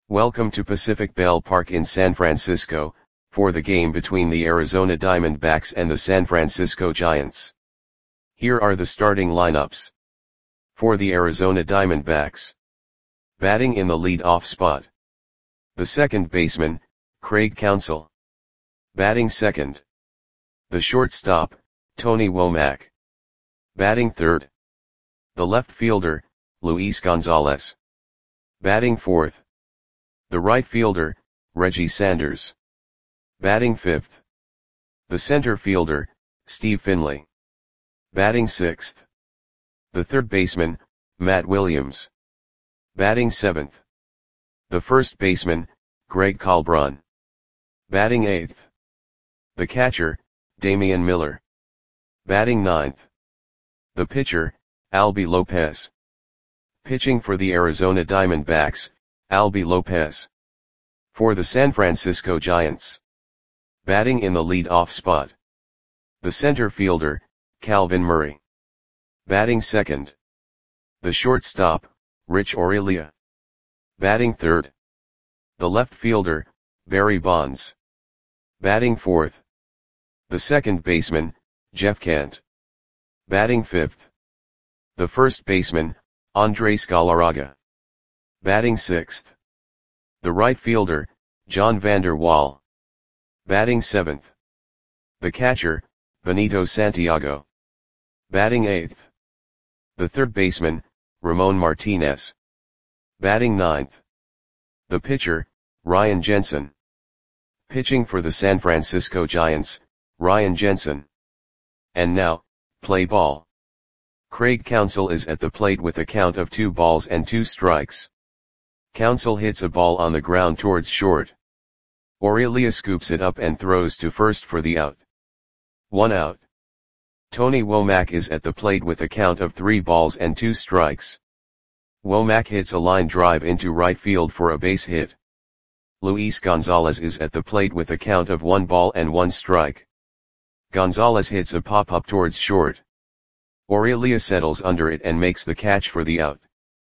Welcome to Pacific Ballpark in San Francisco, for the game between the Arizona Diamondbacks and the San Francisco Giants. Here are the starting lineups. For the Arizona Diamondbacks. Batting in the lead-off spot. The second baseman, Craig Counsell. Batting second. The shortstop, Tony Womack. Batting third. The left fielder, Luis Gonzalez. Batting fourth. The right fielder, Reggie Sanders. Batting fifth. The center fielder, Steve Finley. Batting sixth. The third baseman, Matt Williams. Batting seventh. The first baseman, Greg Colbrun. Batting eighth. The catcher, Damian Miller. Batting ninth. The pitcher, Albie Lopez. Pitching for the Arizona Diamondbacks, Albie Lopez. For the San Francisco Giants. Batting in the lead-off spot. The center fielder, Calvin Murray. Batting second. The shortstop, Rich Aurilia. Batting third. The left fielder, Barry Bonds. Batting fourth. The second baseman, Jeff Kent. Batting fifth. The first baseman, Andres Galarraga. Batting sixth. The right fielder, John Vander Wal. Batting seventh. The catcher, Benito Santiago. Batting eighth. The third baseman, Ramon Martinez. Batting ninth. The pitcher, Ryan Jensen. Pitching for the San Francisco Giants, Ryan Jensen. And now, play ball. Craig Counsell is at the plate with a count of 2 balls and 2 strikes. Counsell hits a ball on the ground towards short. Aurilia scoops it up and throws to first for the out. 1 out. Tony Womack is at the plate with a count of 3 balls and 2 strikes. Womack hits a line drive into right field for a base hit. Luis Gonzalez is at the plate with a count of 1 ball and 1 strike. Gonzalez hits a pop-up towards short. Aurilia settles under it and makes the catch for the out.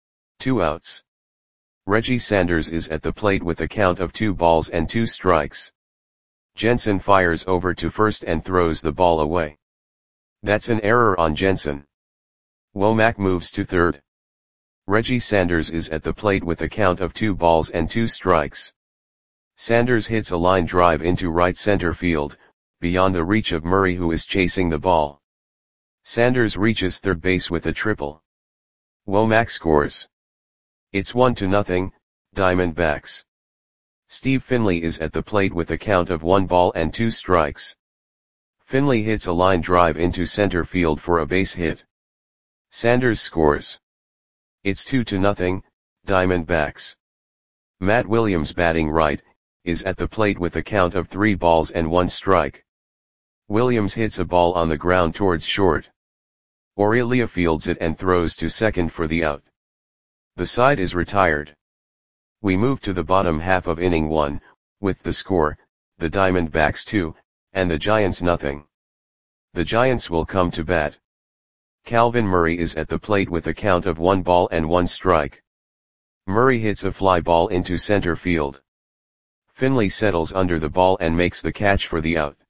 2 outs. Reggie Sanders is at the plate with a count of 2 balls and 2 strikes. Jensen fires over to first and throws the ball away. That's an error on Jensen. Womack moves to third. Reggie Sanders is at the plate with a count of 2 balls and 2 strikes. Sanders hits a line drive into right center field, beyond the reach of Murray, who is chasing the ball. Sanders reaches third base with a triple. Womack scores. It's 1-0, Diamondbacks. Steve Finley is at the plate with a count of 1 ball and 2 strikes. Finley hits a line drive into center field for a base hit. Sanders scores. It's 2-0, Diamondbacks. Matt Williams, batting right, is at the plate with a count of 3 balls and 1 strike. Williams hits a ball on the ground towards short. Aurilia fields it and throws to second for the out. The side is retired. We move to the bottom half of inning 1, with the score, the Diamondbacks 2, and the Giants 0. The Giants will come to bat. Calvin Murray is at the plate with a count of 1 ball and 1 strike. Murray hits a fly ball into center field. Finley settles under the ball and makes the catch for the out.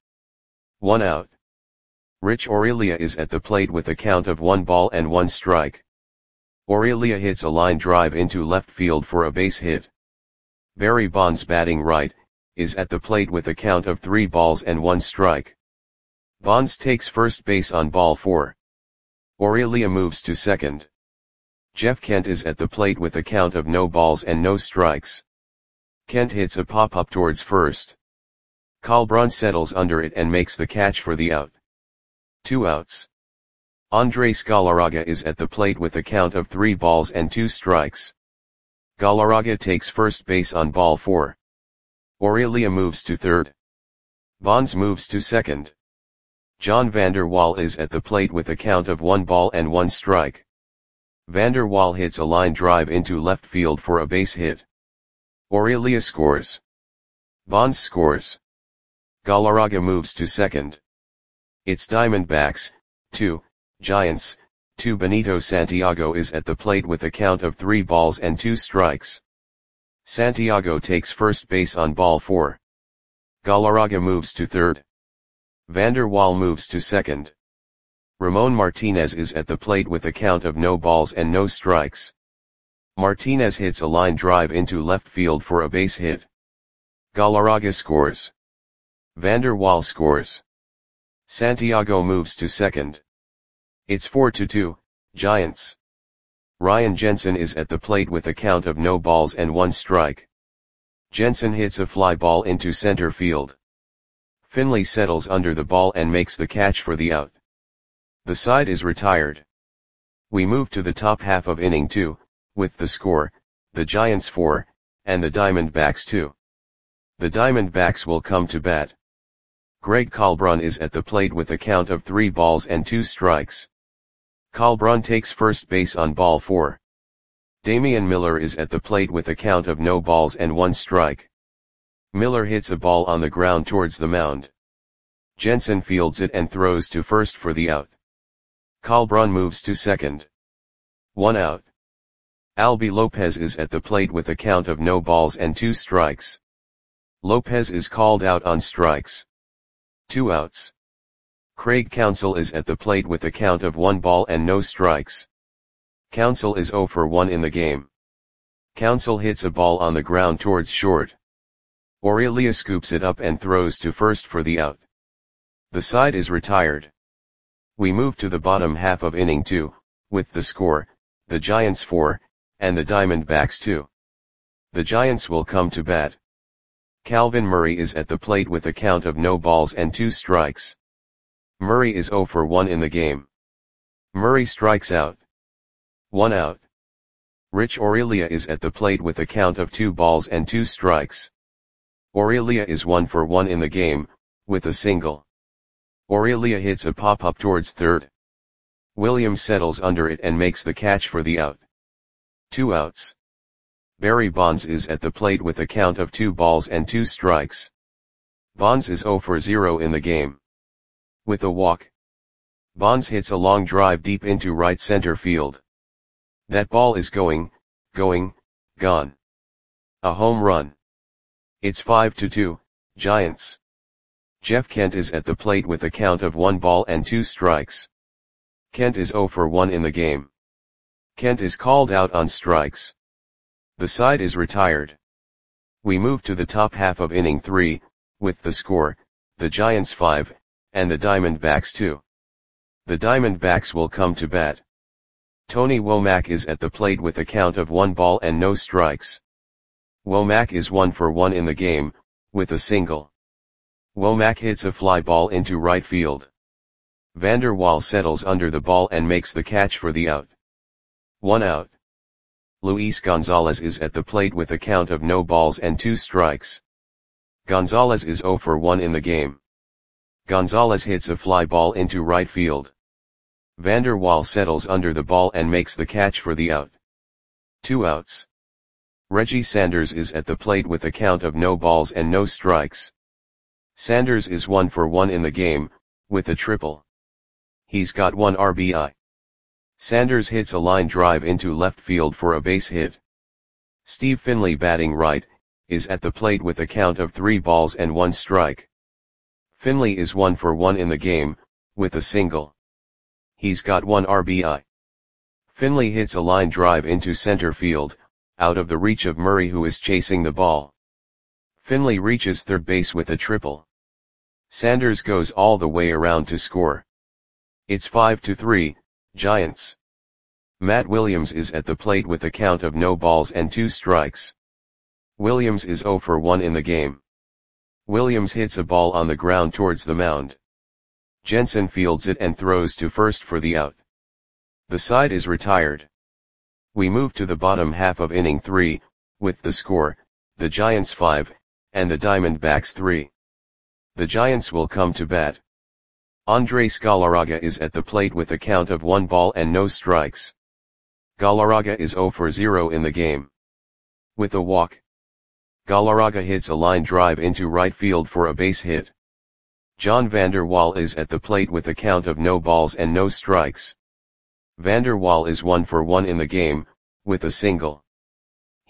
1 out. Rich Aurilia is at the plate with a count of 1 ball and 1 strike. Aurilia hits a line drive into left field for a base hit. Barry Bonds, batting right, is at the plate with a count of 3 balls and 1 strike. Bonds takes first base on ball 4. Aurilia moves to second. Jeff Kent is at the plate with a count of no balls and no strikes. Kent hits a pop-up towards first. Colbrun settles under it and makes the catch for the out. 2 outs. Andres Galarraga is at the plate with a count of 3 balls and 2 strikes. Galarraga takes first base on ball 4. Aurilia moves to third. Bonds moves to second. John Vander Wal is at the plate with a count of 1 ball and 1 strike. Vander Wal hits a line drive into left field for a base hit. Aurilia scores. Bonds scores. Galarraga moves to second. It's Diamondbacks 2, Giants 2. Benito Santiago is at the plate with a count of 3 balls and 2 strikes. Santiago takes first base on ball 4. Galarraga moves to third. Van der Waal moves to second. Ramon Martinez is at the plate with a count of no balls and no strikes. Martinez hits a line drive into left field for a base hit. Galarraga scores. Van der Waal scores. Santiago moves to second. It's 4-2, Giants. Ryan Jensen is at the plate with a count of no balls and 1 strike. Jensen hits a fly ball into center field. Finley settles under the ball and makes the catch for the out. The side is retired. We move to the top half of inning 2, with the score, the Giants 4, and the Diamondbacks 2. The Diamondbacks will come to bat. Greg Colbrun is at the plate with a count of 3 balls and 2 strikes. Colbrun takes first base on ball 4. Damian Miller is at the plate with a count of no balls and 1 strike. Miller hits a ball on the ground towards the mound. Jensen fields it and throws to first for the out. Colbrun moves to second. 1 out. Albie Lopez is at the plate with a count of no balls and 2 strikes. Lopez is called out on strikes. 2 outs. Craig Counsell is at the plate with a count of 1 ball and no strikes. Counsell is 0 for 1 in the game. Counsell hits a ball on the ground towards short. Aurelia scoops it up and throws to first for the out. The side is retired. We move to the bottom half of inning 2, with the score, the Giants 4, and the Diamondbacks 2. The Giants will come to bat. Calvin Murray is at the plate with a count of no balls and 2 strikes. Murray is 0 for 1 in the game. Murray strikes out. 1 out. Rich Aurelia is at the plate with a count of 2 balls and 2 strikes. Aurelia is 1 for 1 in the game, with a single. Aurelia hits a pop-up towards third. Williams settles under it and makes the catch for the out. 2 outs. Barry Bonds is at the plate with a count of 2 balls and 2 strikes. Bonds is 0 for 0 in the game. With a walk. Bonds hits a long drive deep into right center field. That ball is gone. A home run. It's 5-2, Giants. Jeff Kent is at the plate with a count of 1 ball and 2 strikes. Kent is 0 for 1 in the game. Kent is called out on strikes. The side is retired. We move to the top half of inning 3, with the score, the Giants 5, and the Diamondbacks 2. The Diamondbacks will come to bat. Tony Womack is at the plate with a count of 1 ball and no strikes. Womack is 1 for 1 in the game, with a single. Womack hits a fly ball into right field. Van der Waal settles under the ball and makes the catch for the out. 1 out. Luis Gonzalez is at the plate with a count of no balls and 2 strikes. Gonzalez is 0 for 1 in the game. Gonzalez hits a fly ball into right field. Van der Waal settles under the ball and makes the catch for the out. 2 outs. Reggie Sanders is at the plate with a count of no balls and no strikes. Sanders is 1 for 1 in the game, with a triple. He's got 1 RBI. Sanders hits a line drive into left field for a base hit. Steve Finley, batting right, is at the plate with a count of 3 balls and 1 strike. Finley is 1 for 1 in the game, with a single. He's got 1 RBI. Finley hits a line drive into center field, out of the reach of Murray, who is chasing the ball. Finley reaches third base with a triple. Sanders goes all the way around to score. It's 5-3, Giants. Matt Williams is at the plate with a count of no balls and 2 strikes. Williams is 0 for 1 in the game. Williams hits a ball on the ground towards the mound. Jensen fields it and throws to first for the out. The side is retired. We move to the bottom half of inning 3, with the score, the Giants 5, and the Diamondbacks 3. The Giants will come to bat. Andres Galarraga is at the plate with a count of 1 ball and no strikes. Galarraga is 0 for 0 in the game. With a walk. Galarraga hits a line drive into right field for a base hit. John Vander Waal is at the plate with a count of no balls and no strikes. Vander Waal is 1 for 1 in the game, with a single.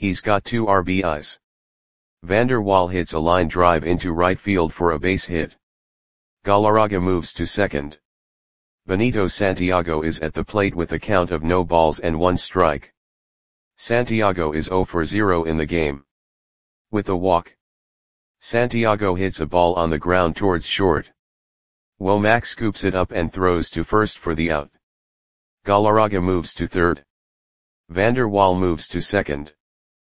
He's got 2 RBIs. Vander Waal hits a line drive into right field for a base hit. Galarraga moves to second. Benito Santiago is at the plate with a count of no balls and 1 strike. Santiago is 0 for 0 in the game. With a walk, Santiago hits a ball on the ground towards short. Womack scoops it up and throws to first for the out. Galarraga moves to third. Vander Waal moves to second.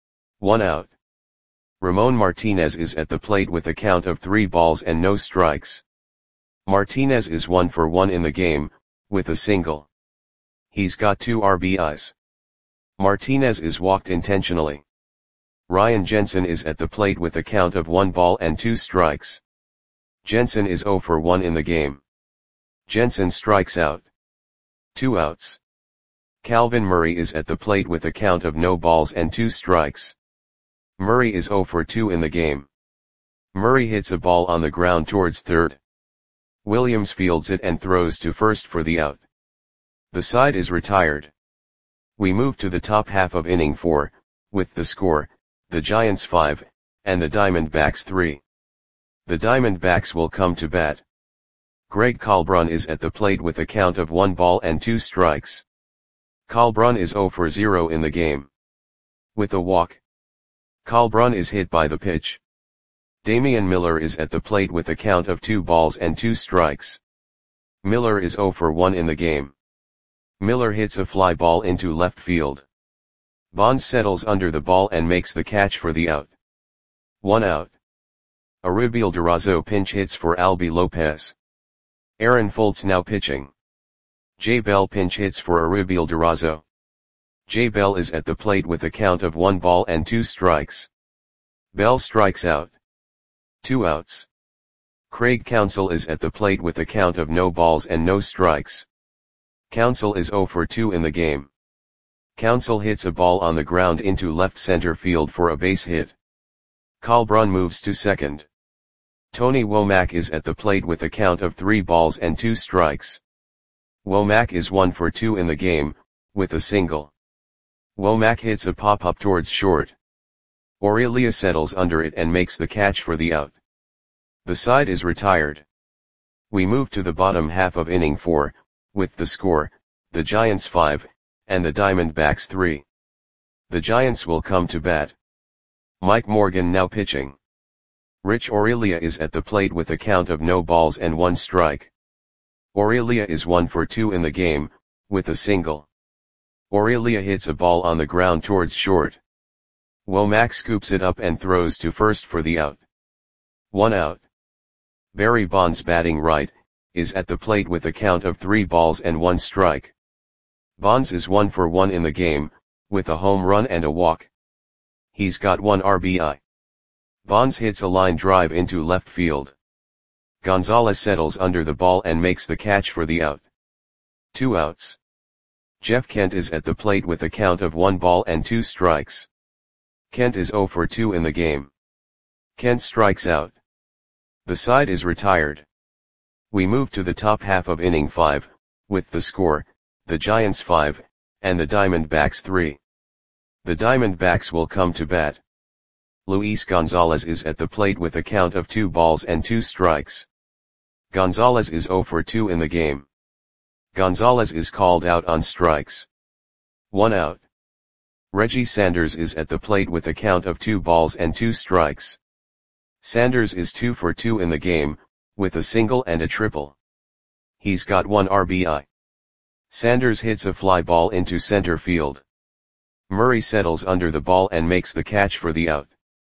1 out. Ramon Martinez is at the plate with a count of 3 balls and no strikes. Martinez is 1 for 1 in the game, with a single. He's got 2 RBIs. Martinez is walked intentionally. Ryan Jensen is at the plate with a count of 1 ball and 2 strikes. Jensen is 0 for 1 in the game. Jensen strikes out. 2 outs. Calvin Murray is at the plate with a count of no balls and 2 strikes. Murray is 0 for 2 in the game. Murray hits a ball on the ground towards third. Williams fields it and throws to first for the out. The side is retired. We move to the top half of inning 4, with the score, the Giants 5, and the Diamondbacks 3. The Diamondbacks will come to bat. Greg Kalbrun is at the plate with a count of 1 ball and 2 strikes. Kalbrun is 0 for 0 in the game. With a walk, Kalbrun is hit by the pitch. Damian Miller is at the plate with a count of 2 balls and 2 strikes. Miller is 0 for 1 in the game. Miller hits a fly ball into left field. Bonds settles under the ball and makes the catch for the out. 1 out. Arubiel Durazo pinch hits for Albi Lopez. Aaron Foltz now pitching. Jay Bell pinch hits for Arubiel Durazo. Jay Bell is at the plate with a count of 1 ball and 2 strikes. Bell strikes out. 2 outs. Craig Counsell is at the plate with a count of no balls and no strikes. Counsell is 0 for 2 in the game. Counsell hits a ball on the ground into left center field for a base hit. Kalbrun moves to second. Tony Womack is at the plate with a count of 3 balls and 2 strikes. Womack is 1 for 2 in the game, with a single. Womack hits a pop-up towards short. Aurelia settles under it and makes the catch for the out. The side is retired. We move to the bottom half of inning 4, with the score, the Giants 5, and the Diamondbacks 3. The Giants will come to bat. Mike Morgan now pitching. Rich Aurelia is at the plate with a count of no balls and 1 strike. Aurelia is 1 for 2 in the game, with a single. Aurelia hits a ball on the ground towards short. Womack scoops it up and throws to first for the out. 1 out. Barry Bonds batting right, is at the plate with a count of 3 balls and 1 strike. Bonds is 1 for 1 in the game, with a home run and a walk. He's got 1 RBI. Bonds hits a line drive into left field. Gonzalez settles under the ball and makes the catch for the out. 2 outs. Jeff Kent is at the plate with a count of 1 ball and 2 strikes. Kent is 0 for 2 in the game. Kent strikes out. The side is retired. We move to the top half of inning 5, with the score, the Giants 5, and the Diamondbacks 3. The Diamondbacks will come to bat. Luis Gonzalez is at the plate with a count of 2 balls and 2 strikes. Gonzalez is 0 for 2 in the game. Gonzalez is called out on strikes. 1 out. Reggie Sanders is at the plate with a count of 2 balls and 2 strikes. Sanders is 2 for 2 in the game, with a single and a triple. He's got 1 RBI. Sanders hits a fly ball into center field. Murray settles under the ball and makes the catch for the out.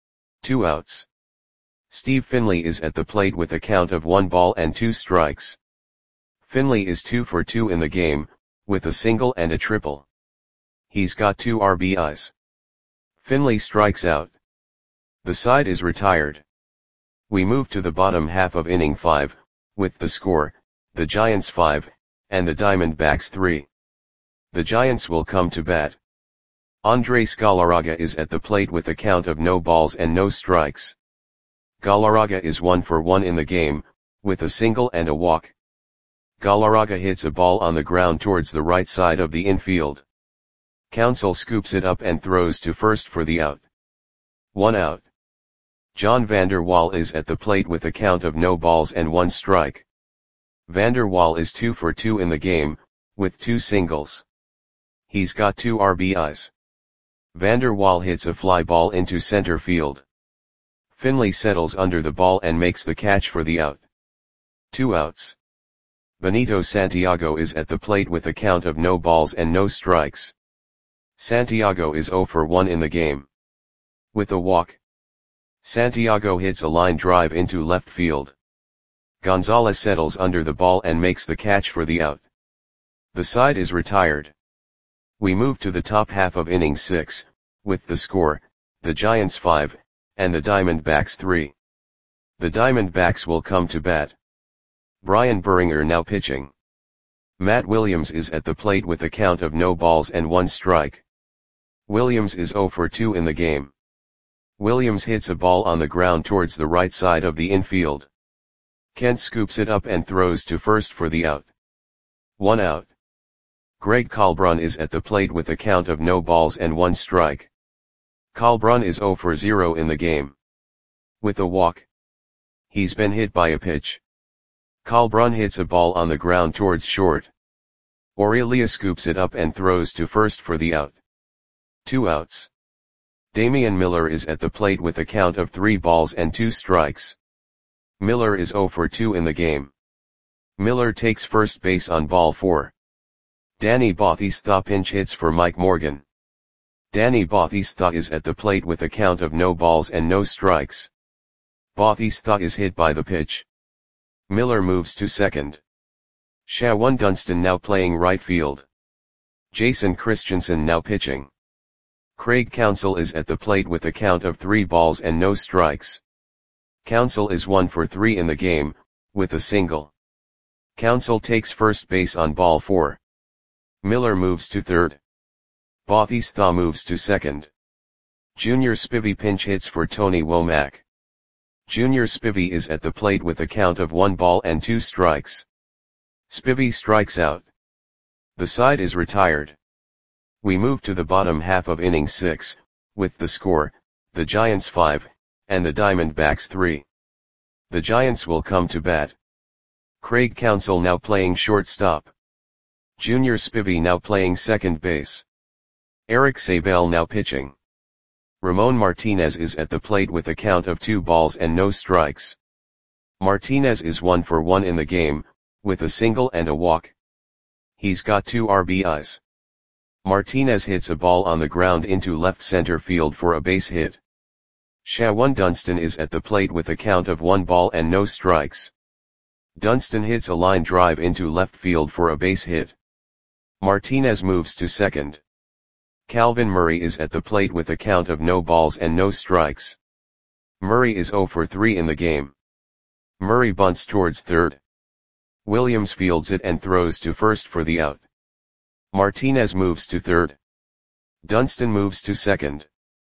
2 outs. Steve Finley is at the plate with a count of 1 ball and 2 strikes. Finley is 2 for 2 in the game, with a single and a triple. He's got 2 RBIs. Finley strikes out. The side is retired. We move to the bottom half of inning 5, with the score, the Giants 5, and the Diamondbacks 3. The Giants will come to bat. Andres Galarraga is at the plate with a count of no balls and no strikes. Galarraga is 1 for 1 in the game, with a single and a walk. Galarraga hits a ball on the ground towards the right side of the infield. Counsell scoops it up and throws to first for the out. 1 out. John Vander Wal is at the plate with a count of no balls and 1 strike. Vander Wal is 2 for 2 in the game, with 2 singles. He's got 2 RBIs. Vander Wal hits a fly ball into center field. Finley settles under the ball and makes the catch for the out. 2 outs. Benito Santiago is at the plate with a count of no balls and no strikes. Santiago is 0 for 1 in the game. With a walk, Santiago hits a line drive into left field. Gonzalez settles under the ball and makes the catch for the out. The side is retired. We move to the top half of inning 6, with the score, the Giants 5, and the Diamondbacks 3. The Diamondbacks will come to bat. Brian Buringer now pitching. Matt Williams is at the plate with a count of no balls and 1 strike. Williams is 0 for 2 in the game. Williams hits a ball on the ground towards the right side of the infield. Kent scoops it up and throws to first for the out. 1 out. Greg Kalbrun is at the plate with a count of no balls and 1 strike. Kalbrun is 0 for 0 in the game. With a walk, he's been hit by a pitch. Kalbrun hits a ball on the ground towards short. Aurelia scoops it up and throws to first for the out. 2 outs. Damian Miller is at the plate with a count of 3 balls and 2 strikes. Miller is 0 for 2 in the game. Miller takes first base on ball 4. Danny Bautista pinch hits for Mike Morgan. Danny Bautista is at the plate with a count of no balls and no strikes. Bautista is hit by the pitch. Miller moves to second. Shawan Dunston now playing right field. Jason Christensen now pitching. Craig Counsell is at the plate with a count of 3 balls and no strikes. Counsell is 1 for 3 in the game, with a single. Counsell takes first base on ball 4. Miller moves to third. Bautista moves to second. Junior Spivey pinch hits for Tony Womack. Junior Spivey is at the plate with a count of 1 ball and 2 strikes. Spivey strikes out. The side is retired. We move to the bottom half of inning 6, with the score, the Giants 5, and the Diamondbacks 3. The Giants will come to bat. Craig Counsell now playing shortstop. Junior Spivey now playing second base. Eric Sabel now pitching. Ramon Martinez is at the plate with a count of 2 balls and no strikes. Martinez is 1 for 1 in the game, with a single and a walk. He's got 2 RBIs. Martinez hits a ball on the ground into left center field for a base hit. Shawan Dunston is at the plate with a count of 1 ball and no strikes. Dunston hits a line drive into left field for a base hit. Martinez moves to second. Calvin Murray is at the plate with a count of no balls and no strikes. Murray is 0 for 3 in the game. Murray bunts towards third. Williams fields it and throws to first for the out. Martinez moves to third. Dunston moves to second.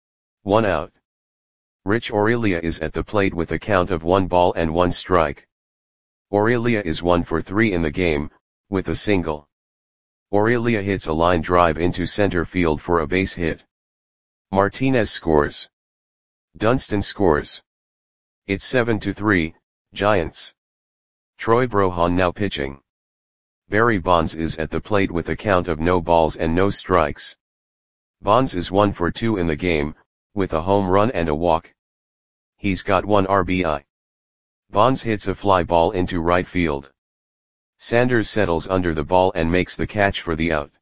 1 out. Rich Aurelia is at the plate with a count of 1 ball and 1 strike. Aurelia is 1 for 3 in the game, with a single. Aurelia hits a line drive into center field for a base hit. Martinez scores. Dunston scores. It's 7-3, Giants. Troy Brohan now pitching. Barry Bonds is at the plate with a count of no balls and no strikes. Bonds is 1 for 2 in the game, with a home run and a walk. He's got 1 RBI. Bonds hits a fly ball into right field. Sanders settles under the ball and makes the catch for the out.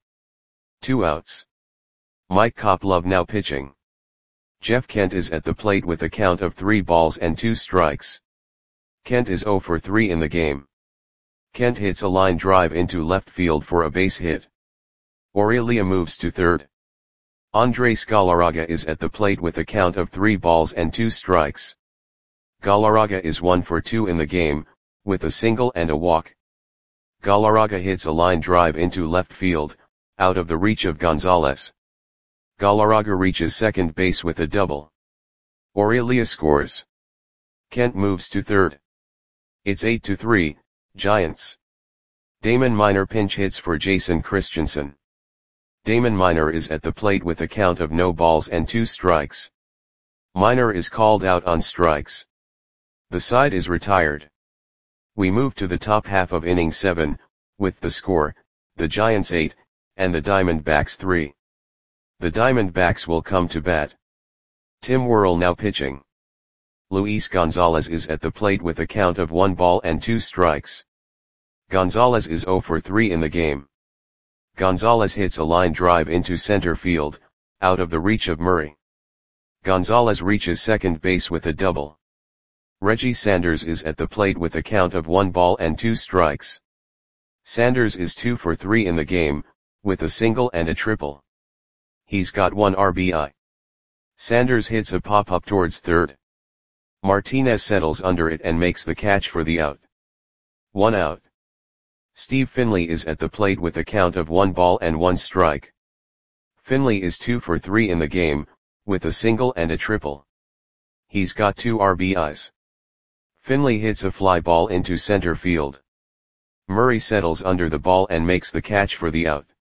2 outs. Mike Koplov now pitching. Jeff Kent is at the plate with a count of 3 balls and 2 strikes. Kent is 0 for 3 in the game. Kent hits a line drive into left field for a base hit. Aurelia moves to third. Andres Galarraga is at the plate with a count of 3 balls and 2 strikes. Galarraga is 1 for 2 in the game, with a single and a walk. Galarraga hits a line drive into left field, out of the reach of Gonzalez. Galarraga reaches second base with a double. Aurelia scores. Kent moves to third. It's 8-3, Giants. Damon Minor pinch hits for Jason Christensen. Damon Minor is at the plate with a count of no balls and 2 strikes. Minor is called out on strikes. The side is retired. We move to the top half of inning 7, with the score, the Giants 8, and the Diamondbacks 3. The Diamondbacks will come to bat. Tim Worrell now pitching. Luis Gonzalez is at the plate with a count of 1 ball and 2 strikes. Gonzalez is 0 for 3 in the game. Gonzalez hits a line drive into center field, out of the reach of Murray. Gonzalez reaches second base with a double. Reggie Sanders is at the plate with a count of 1 ball and 2 strikes. Sanders is 2 for 3 in the game, with a single and a triple. He's got 1 RBI. Sanders hits a pop-up towards third. Martinez settles under it and makes the catch for the out. 1 out. Steve Finley is at the plate with a count of 1 ball and 1 strike. Finley is 2 for 3 in the game, with a single and a triple. He's got 2 RBIs. Finley hits a fly ball into center field. Murray settles under the ball and makes the catch for the out.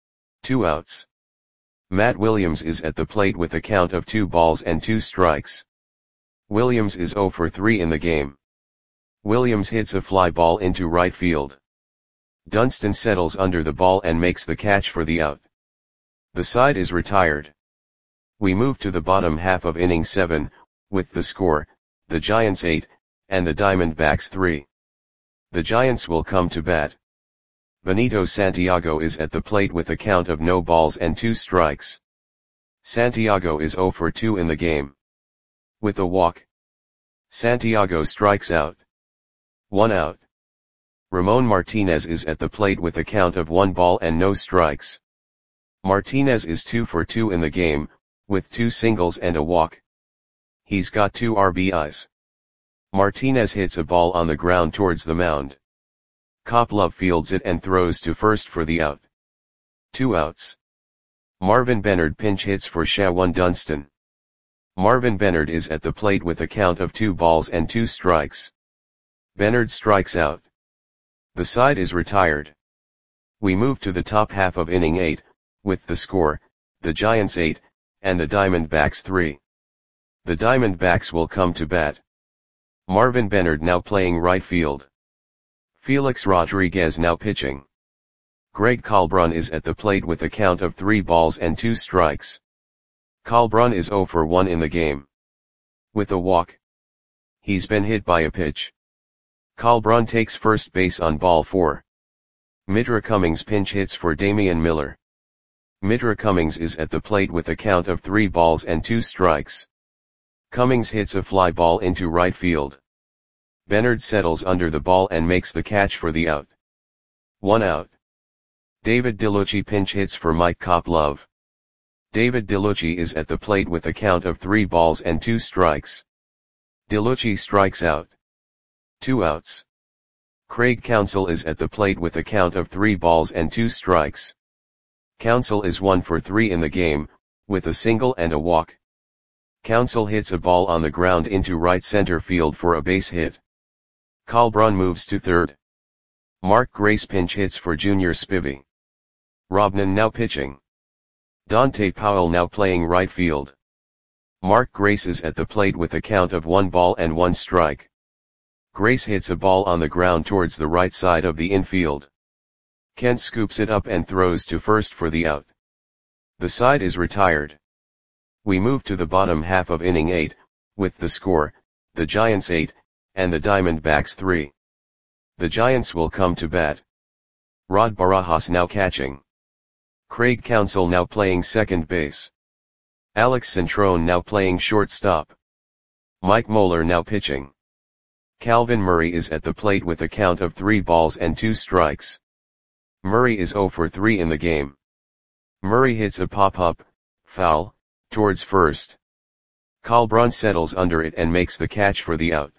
2 outs. Matt Williams is at the plate with a count of 2 balls and 2 strikes. Williams is 0 for 3 in the game. Williams hits a fly ball into right field. Dunston settles under the ball and makes the catch for the out. The side is retired. We move to the bottom half of inning 7, with the score, the Giants 8, and the Diamondbacks 3. The Giants will come to bat. Benito Santiago is at the plate with a count of no balls and 2 strikes. Santiago is 0 for 2 in the game. With a walk, Santiago strikes out. 1 out. Ramon Martinez is at the plate with a count of 1 ball and no strikes. Martinez is 2 for 2 in the game, with 2 singles and a walk. He's got 2 RBIs. Martinez hits a ball on the ground towards the mound. Koplov fields it and throws to first for the out. 2 outs. Marvin Bennard pinch hits for Shawan Dunston. Marvin Bennard is at the plate with a count of 2 balls and 2 strikes. Bennard strikes out. The side is retired. We move to the top half of inning 8, with the score, the Giants 8, and the Diamondbacks 3. The Diamondbacks will come to bat. Marvin Bennard now playing right field. Felix Rodriguez now pitching. Greg Colbrun is at the plate with a count of 3 balls and 2 strikes. Colbrun is 0 for 1 in the game. With a walk. He's been hit by a pitch. Colbrun takes first base on ball 4. Midra Cummings pinch hits for Damian Miller. Midra Cummings is at the plate with a count of 3 balls and 2 strikes. Cummings hits a fly ball into right field. Bennard settles under the ball and makes the catch for the out. 1 out. David DeLucci pinch hits for Mike Koplov. David DeLucci is at the plate with a count of 3 balls and 2 strikes. DeLucci strikes out. 2 outs. Craig Counsell is at the plate with a count of 3 balls and 2 strikes. Counsell is 1 for 3 in the game, with a single and a walk. Counsell hits a ball on the ground into right center field for a base hit. Colbrun moves to third. Mark Grace pinch hits for Junior Spivey. Robnan now pitching. Dante Powell now playing right field. Mark Grace is at the plate with a count of 1 ball and 1 strike. Grace hits a ball on the ground towards the right side of the infield. Kent scoops it up and throws to first for the out. The side is retired. We move to the bottom half of inning 8, with the score, the Giants 8, and the Diamondbacks 3. The Giants will come to bat. Rod Barajas now catching. Craig Counsell now playing second base. Alex Centrone now playing shortstop. Mike Moeller now pitching. Calvin Murray is at the plate with a count of 3 balls and 2 strikes. Murray is 0 for 3 in the game. Murray hits a pop-up, foul, towards first. Colbrun settles under it and makes the catch for the out.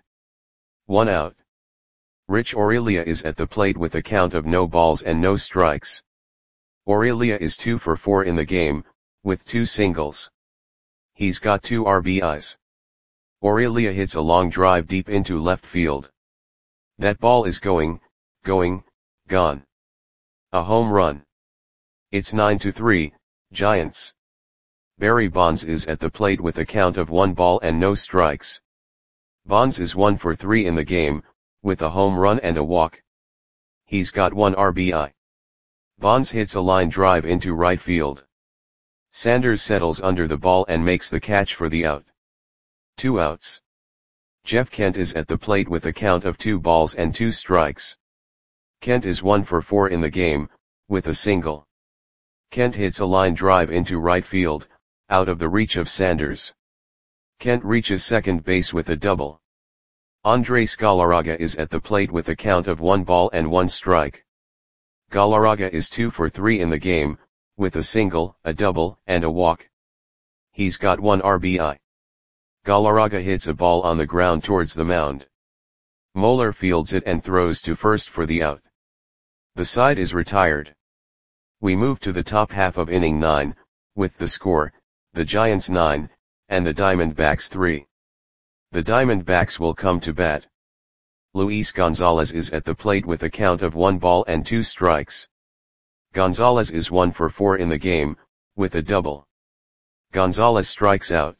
1 out. Rich Aurelia is at the plate with a count of no balls and no strikes. Aurelia is 2 for 4 in the game, with 2 singles. He's got 2 RBIs. Aurelia hits a long drive deep into left field. That ball is gone. A home run. It's 9-3, Giants. Barry Bonds is at the plate with a count of 1 ball and no strikes. Bonds is 1 for 3 in the game, with a home run and a walk. He's got 1 RBI. Bonds hits a line drive into right field. Sanders settles under the ball and makes the catch for the out. 2 outs. Jeff Kent is at the plate with a count of 2 balls and 2 strikes. Kent is 1 for 4 in the game, with a single. Kent hits a line drive into right field, out of the reach of Sanders. Kent reaches second base with a double. Andres Galarraga is at the plate with a count of 1 ball and 1 strike. Galarraga is 2 for 3 in the game, with a single, a double, and a walk. He's got 1 RBI. Galarraga hits a ball on the ground towards the mound. Moeller fields it and throws to first for the out. The side is retired. We move to the top half of inning 9, with the score, the Giants 9, and the Diamondbacks 3. The Diamondbacks will come to bat. Luis Gonzalez is at the plate with a count of 1 ball and 2 strikes. Gonzalez is 1 for 4 in the game, with a double. Gonzalez strikes out.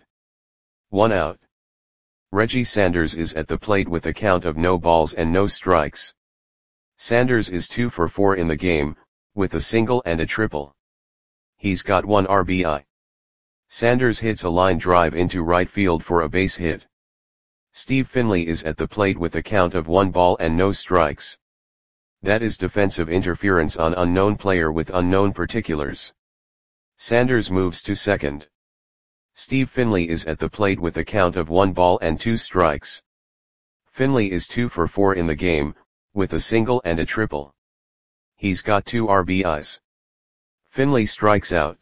1 out. Reggie Sanders is at the plate with a count of no balls and no strikes. Sanders is 2 for 4 in the game, with a single and a triple. He's got 1 RBI. Sanders hits a line drive into right field for a base hit. Steve Finley is at the plate with a count of 1 ball and no strikes. That is defensive interference on unknown player with unknown particulars. Sanders moves to second. Steve Finley is at the plate with a count of 1 ball and 2 strikes. Finley is 2 for 4 in the game, with a single and a triple. He's got 2 RBIs. Finley strikes out.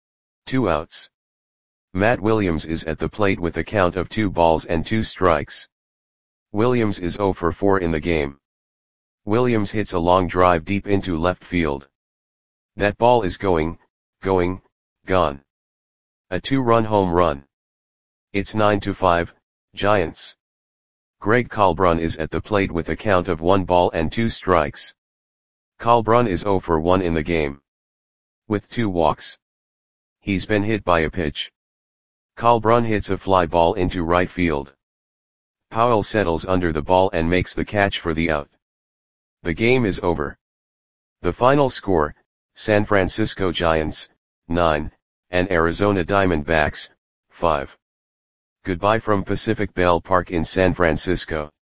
2 outs. Matt Williams is at the plate with a count of 2 balls and 2 strikes. Williams is 0 for 4 in the game. Williams hits a long drive deep into left field. That ball is gone. A 2-run home run. It's 9-5, Giants. Greg Kalbrun is at the plate with a count of 1 ball and 2 strikes. Kalbrun is 0 for 1 in the game, with 2 walks. He's been hit by a pitch. Kalbrun hits a fly ball into right field. Powell settles under the ball and makes the catch for the out. The game is over. The final score, San Francisco Giants, 9, and Arizona Diamondbacks, 5. Goodbye from Pacific Bell Park in San Francisco.